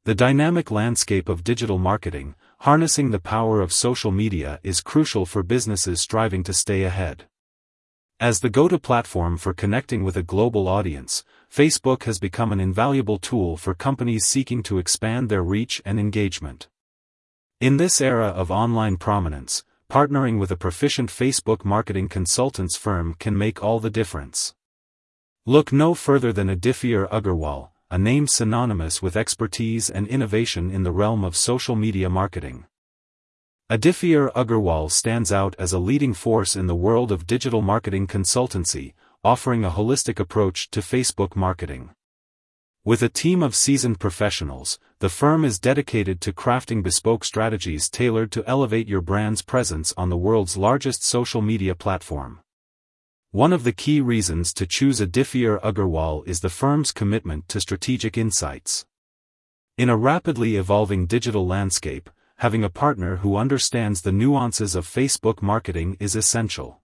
The dynamic landscape of digital marketing, harnessing the power of social media, is crucial for businesses striving to stay ahead. As the go-to platform for connecting with a global audience, Facebook has become an invaluable tool for companies seeking to expand their reach and engagement. In this era of online prominence, partnering with a proficient Facebook marketing consultants firm can make all the difference. Look no further than Aditya Agarwal, a name synonymous with expertise and innovation in the realm of social media marketing. Aditya Agarwal stands out as a leading force in the world of digital marketing consultancy, offering a holistic approach to Facebook marketing. With a team of seasoned professionals, the firm is dedicated to crafting bespoke strategies tailored to elevate your brand's presence on the world's largest social media platform. One of the key reasons to choose Aditya Agarwal is the firm's commitment to strategic insights. In a rapidly evolving digital landscape, having a partner who understands the nuances of Facebook marketing is essential.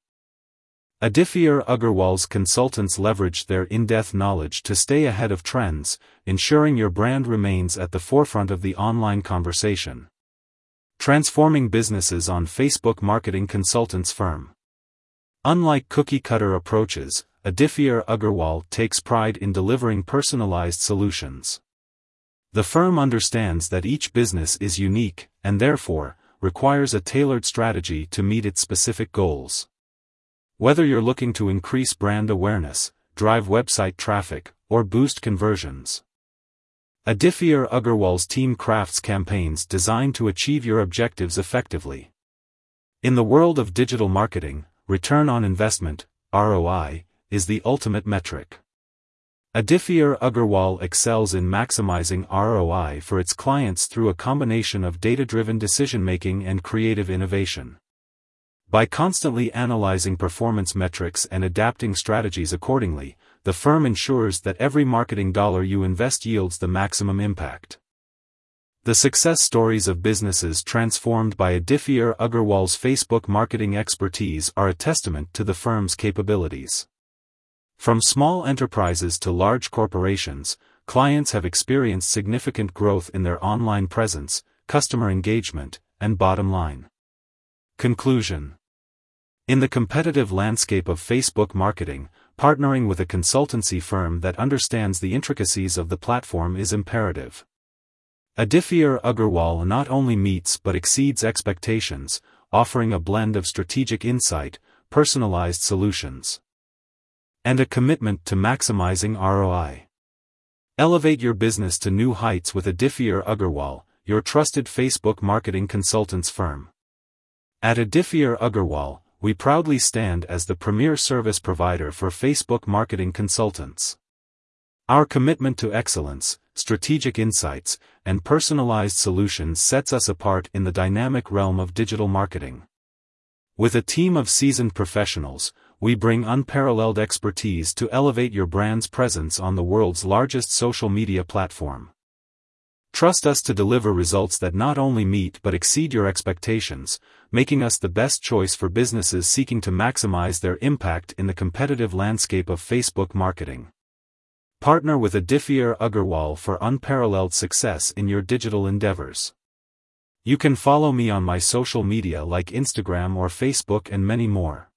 Aditya Agarwal's consultants leverage their in-depth knowledge to stay ahead of trends, ensuring your brand remains at the forefront of the online conversation. Transforming businesses on Facebook marketing consultants firm. Unlike cookie-cutter approaches, Aditya Agarwal takes pride in delivering personalized solutions. The firm understands that each business is unique, and therefore, requires a tailored strategy to meet its specific goals. Whether you're looking to increase brand awareness, drive website traffic, or boost conversions, Aditya Agarwal's team crafts campaigns designed to achieve your objectives effectively. In the world of digital marketing, return on investment, ROI, is the ultimate metric. Aditya Agarwal excels in maximizing ROI for its clients through a combination of data-driven decision-making and creative innovation. By constantly analyzing performance metrics and adapting strategies accordingly, the firm ensures that every marketing dollar you invest yields the maximum impact. The success stories of businesses transformed by Aditya Agarwal's Facebook marketing expertise are a testament to the firm's capabilities. From small enterprises to large corporations, clients have experienced significant growth in their online presence, customer engagement, and bottom line. Conclusion. In the competitive landscape of Facebook marketing, partnering with a consultancy firm that understands the intricacies of the platform is imperative. Aditya Agarwal not only meets but exceeds expectations, offering a blend of strategic insight, personalized solutions, and a commitment to maximizing ROI. Elevate your business to new heights with Aditya Agarwal, your trusted Facebook marketing consultants firm. At Aditya Agarwal, we proudly stand as the premier service provider for Facebook marketing consultants. Our commitment to excellence, strategic insights, and personalized solutions sets us apart in the dynamic realm of digital marketing. With a team of seasoned professionals, we bring unparalleled expertise to elevate your brand's presence on the world's largest social media platform. Trust us to deliver results that not only meet but exceed your expectations, making us the best choice for businesses seeking to maximize their impact in the competitive landscape of Facebook marketing. Partner with Aditya Agarwal for unparalleled success in your digital endeavors. You can follow me on my social media like Instagram or Facebook and many more.